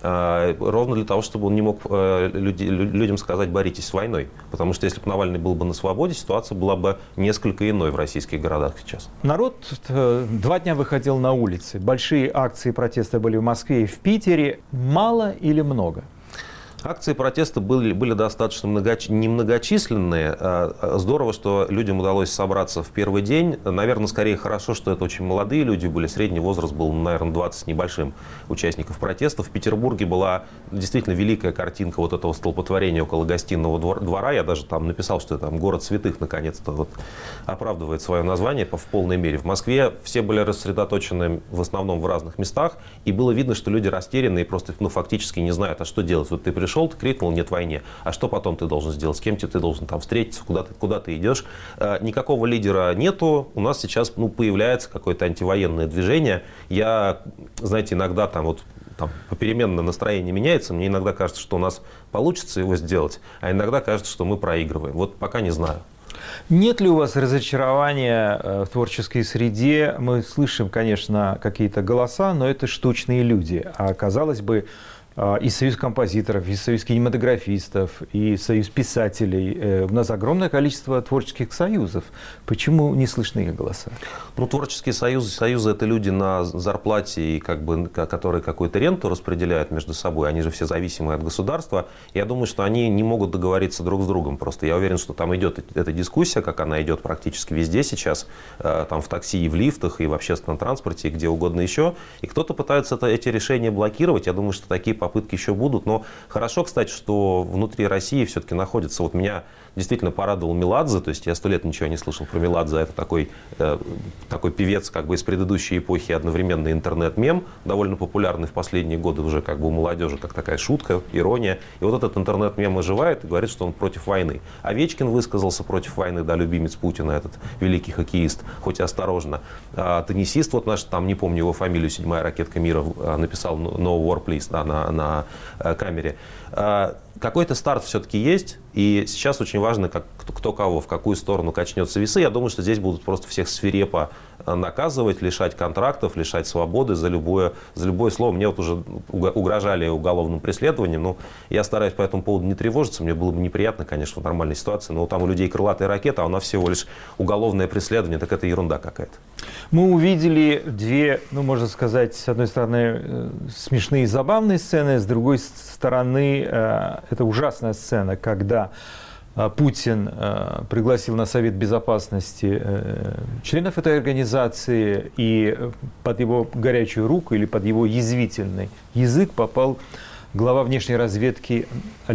ровно для того, чтобы он не мог людям сказать: боритесь с войной. Потому что если бы Навальный был бы на свободе, ситуация была бы несколько иной в российских городах сейчас. Народ 2 дня выходил на улицы. Большие акции протеста были в Москве и в Питере. Мало или много? Акции протеста были достаточно немногочисленные. Здорово, что людям удалось собраться в первый день. Наверное, скорее хорошо, что это очень молодые люди были. Средний возраст был, наверное, 20 с небольшим участников протеста. В Петербурге была действительно великая картинка вот этого столпотворения около Гостиного двора. Я даже там написал, что там город святых наконец-то оправдывает свое название в полной мере. В Москве все были рассредоточены в основном в разных местах. И было видно, что люди растеряны и просто фактически не знают, а что делать. Вот ты пришел, ты крикнул: нет войне. А что потом ты должен сделать? С кем ты должен там встретиться? Куда ты идешь? Никакого лидера нету. У нас сейчас появляется какое-то антивоенное движение. Я, знаете, иногда там попеременно настроение меняется. Мне иногда кажется, что у нас получится его сделать, а иногда кажется, что мы проигрываем. Вот пока не знаю. Нет ли у вас разочарования в творческой среде? Мы слышим, конечно, какие-то голоса, но это штучные люди. А казалось бы, и союз композиторов, и союз кинематографистов, и союз писателей. У нас огромное количество творческих союзов. Почему не слышны их голоса? Творческие союзы – это люди на зарплате, которые какую-то ренту распределяют между собой. Они же все зависимы от государства. Я думаю, что они не могут договориться друг с другом. Просто я уверен, что там идет эта дискуссия, как она идет практически везде сейчас. Там в такси, и в лифтах, и в общественном транспорте, и где угодно еще. И кто-то пытается эти решения блокировать. Я думаю, что такие попытки еще будут. Но хорошо, кстати, что внутри России все-таки находится. Вот меня действительно порадовал Меладзе. То есть я 100 лет ничего не слышал про Меладзе. Это такой певец из предыдущей эпохи, одновременно интернет-мем, довольно популярный в последние годы уже у молодежи, как такая шутка, ирония. И вот этот интернет-мем оживает и говорит, что он против войны. Овечкин высказался против войны, да, любимец Путина, этот великий хоккеист, хоть и осторожно. Теннисист наш, там не помню его фамилию, 7-я ракетка мира, написал No War Please, да, на камере. Какой-то старт все-таки есть, и сейчас очень важно, кто кого, в какую сторону качнется весы. Я думаю, что здесь будут просто всех свирепо наказывать, лишать контрактов, лишать свободы за любое слово. Мне вот уже угрожали уголовным преследованием, но я стараюсь по этому поводу не тревожиться. Мне было бы неприятно, конечно, в нормальной ситуации, но там у людей крылатая ракета, а у нас всего лишь уголовное преследование, так это ерунда какая-то. Мы увидели две, можно сказать, с одной стороны, смешные и забавные сцены, с другой стороны, это ужасная сцена, когда Путин пригласил на Совет Безопасности членов этой организации, и под его горячую руку или под его язвительный язык попал глава внешней разведки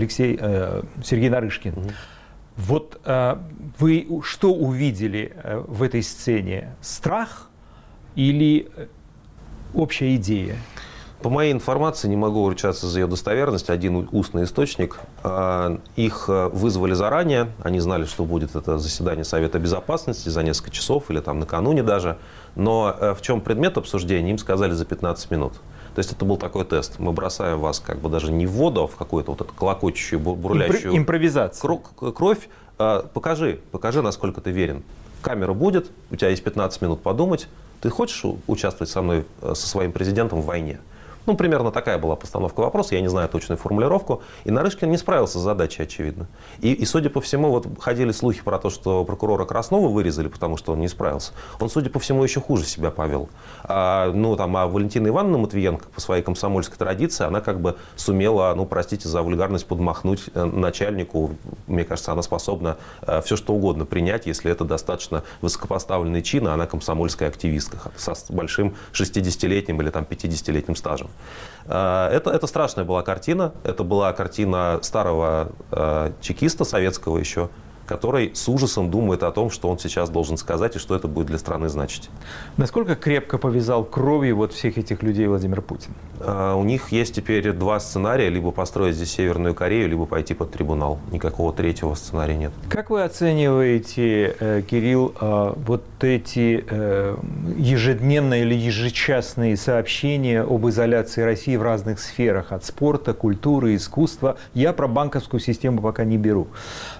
Сергей Нарышкин. Вот вы что увидели в этой сцене? Страх или общая идея? По моей информации, не могу ручаться за ее достоверность, один устный источник. Их вызвали заранее, они знали, что будет это заседание Совета Безопасности за несколько часов или там накануне даже. Но в чем предмет обсуждения, им сказали за 15 минут. То есть это был такой тест. Мы бросаем вас как бы даже не в воду, а в какую-то вот эту клокочущую, бурлящую импровизацию. Кровь. Покажи, насколько ты верен. Камера будет, у тебя есть 15 минут подумать. Ты хочешь участвовать со мной, со своим президентом в войне? Примерно такая была постановка вопроса, я не знаю точную формулировку. И Нарышкин не справился с задачей, очевидно. И судя по всему, вот ходили слухи про то, что прокурора Краснова вырезали, потому что он не справился. Он, судя по всему, еще хуже себя повел. А Валентина Ивановна Матвиенко, по своей комсомольской традиции, она как бы сумела, простите за вульгарность, подмахнуть начальнику. Мне кажется, она способна все что угодно принять, если это достаточно высокопоставленный чин, а она комсомольская активистка со большим 60-летним или 50-летним стажем. Это страшная была картина. Это была картина старого чекиста, советского еще, который с ужасом думает о том, что он сейчас должен сказать и что это будет для страны значить. Насколько крепко повязал кровью всех этих людей Владимир Путин? У них есть теперь два сценария. Либо построить здесь Северную Корею, либо пойти под трибунал. Никакого третьего сценария нет. Как вы оцениваете, Кирилл, вот эти ежедневные или ежечасные сообщения об изоляции России в разных сферах, от спорта, культуры, искусства? Я про банковскую систему пока не беру.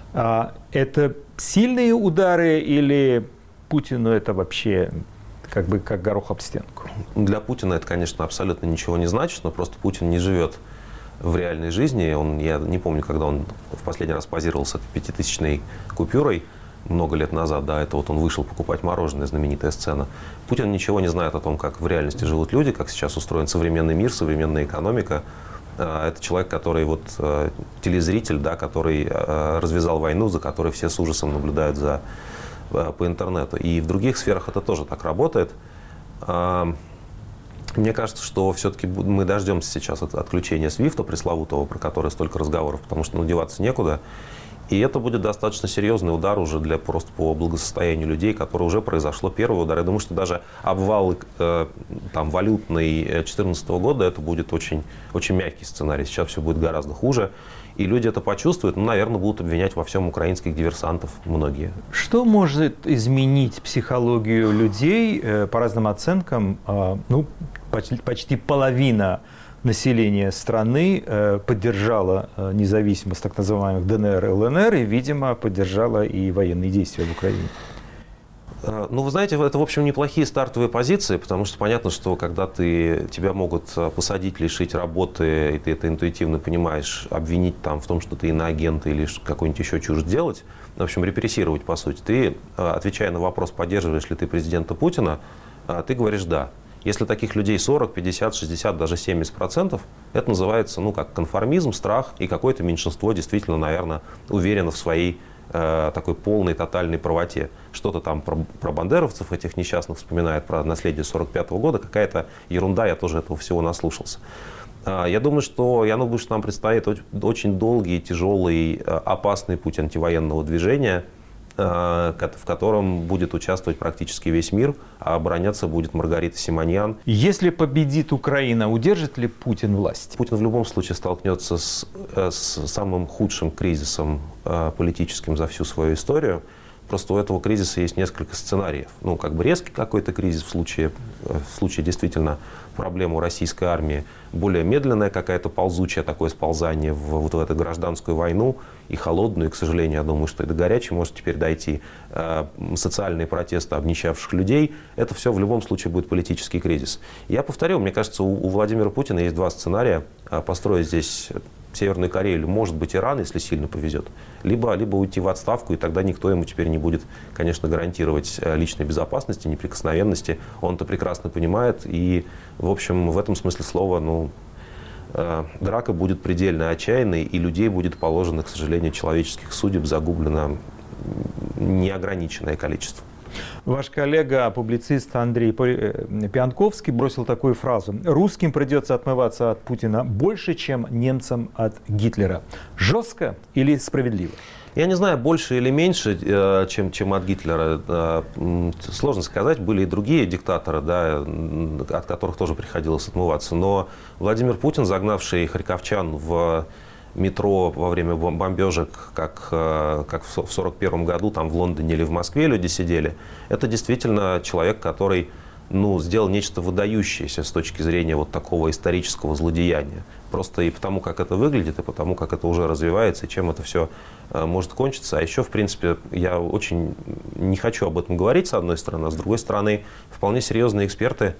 Это сильные удары или Путину это вообще как горох об стенку? Для Путина это, конечно, абсолютно ничего не значит, но просто Путин не живет в реальной жизни. Я не помню, когда он в последний раз позировал с этой 5000-ной купюрой много лет назад. Да, это он вышел покупать мороженое, знаменитая сцена. Путин ничего не знает о том, как в реальности живут люди, как сейчас устроен современный мир, современная экономика. Это человек, который телезритель, да, который развязал войну, за которой все с ужасом наблюдают по интернету. И в других сферах это тоже так работает. Мне кажется, что все-таки мы дождемся сейчас отключения Свифта пресловутого, про который столько разговоров, потому что деваться некуда. И это будет достаточно серьезный удар уже просто по благосостоянию людей, которое уже произошло первый удар. Я думаю, что даже обвал валютный 2014 года это будет очень, очень мягкий сценарий. Сейчас все будет гораздо хуже. И люди это почувствуют, наверное, будут обвинять во всем украинских диверсантов многие. Что может изменить психологию людей? По разным оценкам, почти половина население страны поддержало независимость так называемых ДНР и ЛНР и, видимо, поддержало и военные действия в Украине. Вы знаете, это, в общем, неплохие стартовые позиции, потому что понятно, что когда тебя могут посадить, лишить работы, и ты это интуитивно понимаешь, обвинить в том, что ты иноагент или какой-нибудь еще чушь делать, в общем, репрессировать, по сути. Ты, отвечая на вопрос, поддерживаешь ли ты президента Путина, ты говоришь «да». Если таких людей 40, 50, 60, даже 70%, это называется, как конформизм, страх, и какое-то меньшинство действительно, наверное, уверено в своей такой полной, тотальной правоте. Что-то там про бандеровцев этих несчастных вспоминает, про наследие 45 года, какая-то ерунда, я тоже этого всего наслушался. Я думаю, что нам предстоит очень долгий, тяжелый, опасный путь антивоенного движения, в котором будет участвовать практически весь мир, а обороняться будет Маргарита Симоньян. Если победит Украина, удержит ли Путин власть? Путин в любом случае столкнется с самым худшим кризисом политическим за всю свою историю, Просто у этого кризиса есть несколько сценариев. Ну, как бы резкий какой-то кризис в случае действительно проблем у российской армии, более медленная какая-то ползучая такое сползание в эту гражданскую войну и холодную, и, к сожалению, я думаю, что и до горячей может теперь дойти, социальные протесты обнищавших людей, это все в любом случае будет политический кризис. Я повторю, мне кажется, у Владимира Путина есть два сценария: построить здесь Северную Корею, или, может быть, Иран, если сильно повезет, либо уйти в отставку, и тогда никто ему теперь не будет, конечно, гарантировать личной безопасности, неприкосновенности. Он это прекрасно понимает, и, в общем, в этом смысле слова, драка будет предельно отчаянной, и людей будет положено, к сожалению, человеческих судеб загублено неограниченное количество. Ваш коллега, публицист Андрей Пианковский бросил такую фразу: «Русским придется отмываться от Путина больше, чем немцам от Гитлера». Жестко или справедливо? Я не знаю, больше или меньше, чем от Гитлера. Сложно сказать. Были и другие диктаторы, да, от которых тоже приходилось отмываться. Но Владимир Путин, загнавший харьковчан в метро во время бомбежек, как в 1941 году там в Лондоне или в Москве люди сидели, это действительно человек, который сделал нечто выдающееся с точки зрения вот такого исторического злодеяния. Просто и потому, как это выглядит, и потому, как это уже развивается, и чем это все может кончиться. А еще, в принципе, я очень не хочу об этом говорить, с одной стороны, а с другой стороны, вполне серьезные эксперты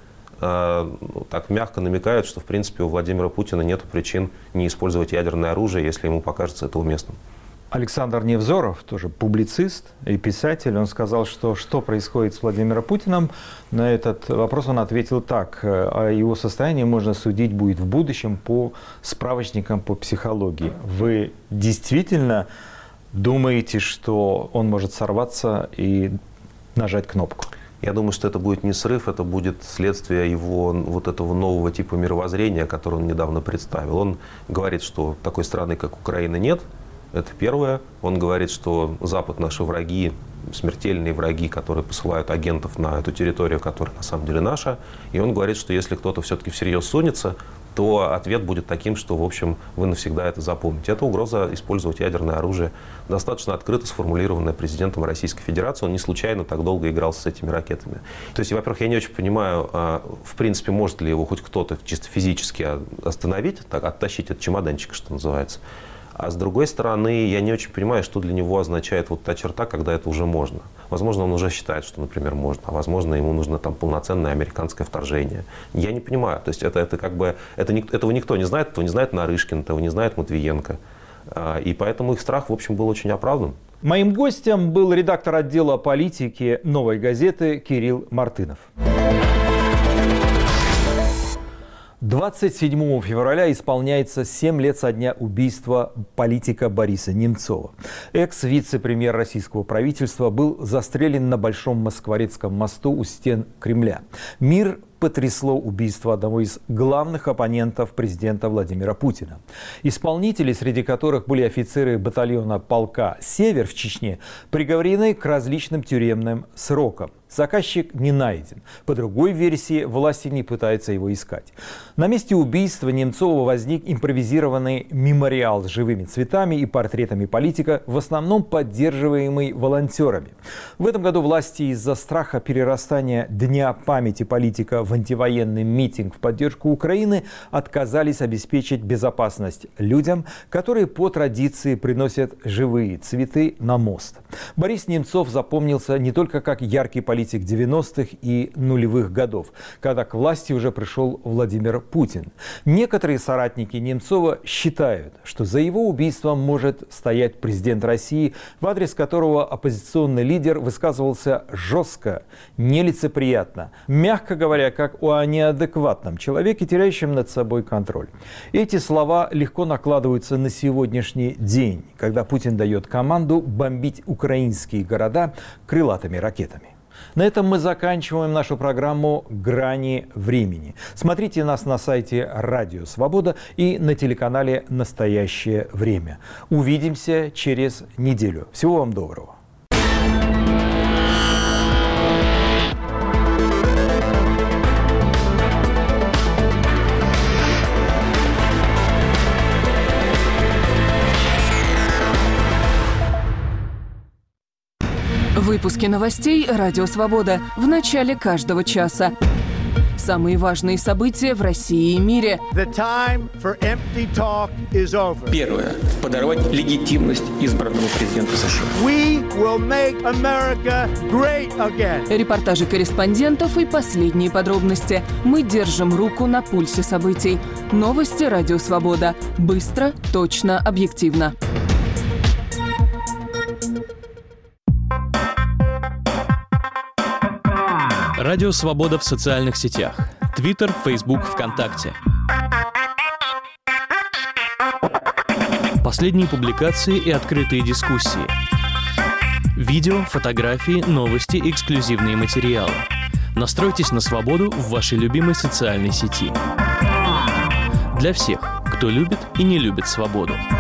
так мягко намекают, что, в принципе, у Владимира Путина нет причин не использовать ядерное оружие, если ему покажется это уместным. Александр Невзоров, тоже публицист и писатель, он сказал, что происходит с Владимиром Путиным. На этот вопрос он ответил так: о его состоянии можно судить будет в будущем по справочникам по психологии. Вы действительно думаете, что он может сорваться и нажать кнопку? Я думаю, что это будет не срыв, это будет следствие его вот этого нового типа мировоззрения, которое он недавно представил. Он говорит, что такой страны, как Украина, нет. Это первое. Он говорит, что Запад наши враги, смертельные враги, которые посылают агентов на эту территорию, которая на самом деле наша. И он говорит, что если кто-то все-таки всерьез сунется, то ответ будет таким, что, в общем, вы навсегда это запомните. Это угроза использовать ядерное оружие, достаточно открыто сформулированная президентом Российской Федерации. Он не случайно так долго играл с этими ракетами. То есть, во-первых, я не очень понимаю, в принципе, может ли его хоть кто-то чисто физически остановить, так, оттащить от чемоданчика, что называется. А с другой стороны, я не очень понимаю, что для него означает вот та черта, когда это уже можно. Возможно, он уже считает, что, например, можно, а возможно, ему нужно там полноценное американское вторжение. Я не понимаю. То есть этого никто не знает, этого не знает Нарышкин, этого не знает Матвиенко. И поэтому их страх, в общем, был очень оправдан. Моим гостем был редактор отдела политики «Новой газеты» Кирилл Мартынов. 27 февраля исполняется 7 лет со дня убийства политика Бориса Немцова. Экс-вице-премьер российского правительства был застрелен на Большом Москворецком мосту у стен Кремля. Мир потрясло убийство одного из главных оппонентов президента Владимира Путина. Исполнители, среди которых были офицеры батальона полка «Север» в Чечне, приговорены к различным тюремным срокам. Заказчик не найден. По другой версии, власти не пытаются его искать. На месте убийства Немцова возник импровизированный мемориал с живыми цветами и портретами политика, в основном поддерживаемый волонтерами. В этом году власти из-за страха перерастания Дня памяти политика в антивоенный митинг в поддержку Украины отказались обеспечить безопасность людям, которые по традиции приносят живые цветы на мост. Борис Немцов запомнился не только как яркий политик 90-х и нулевых годов, когда к власти уже пришел Владимир Путин. Некоторые соратники Немцова считают, что за его убийством может стоять президент России, в адрес которого оппозиционный лидер высказывался жестко, нелицеприятно, мягко говоря, как о неадекватном человеке, теряющем над собой контроль. Эти слова легко накладываются на сегодняшний день, когда Путин дает команду бомбить украинские города крылатыми ракетами. На этом мы заканчиваем нашу программу «Грани времени». Смотрите нас на сайте «Радио Свобода» и на телеканале «Настоящее время». Увидимся через неделю. Всего вам доброго. Выпуски новостей «Радио Свобода» в начале каждого часа. Самые важные события в России и мире. Первое. Подорвать легитимность избранного президента США. Репортажи корреспондентов и последние подробности. Мы держим руку на пульсе событий. Новости «Радио Свобода». Быстро, точно, объективно. Радио Свобода в социальных сетях. Твиттер, Фейсбук, ВКонтакте. Последние публикации и открытые дискуссии. Видео, фотографии, новости, эксклюзивные материалы. Настройтесь на свободу в вашей любимой социальной сети. Для всех, кто любит и не любит свободу.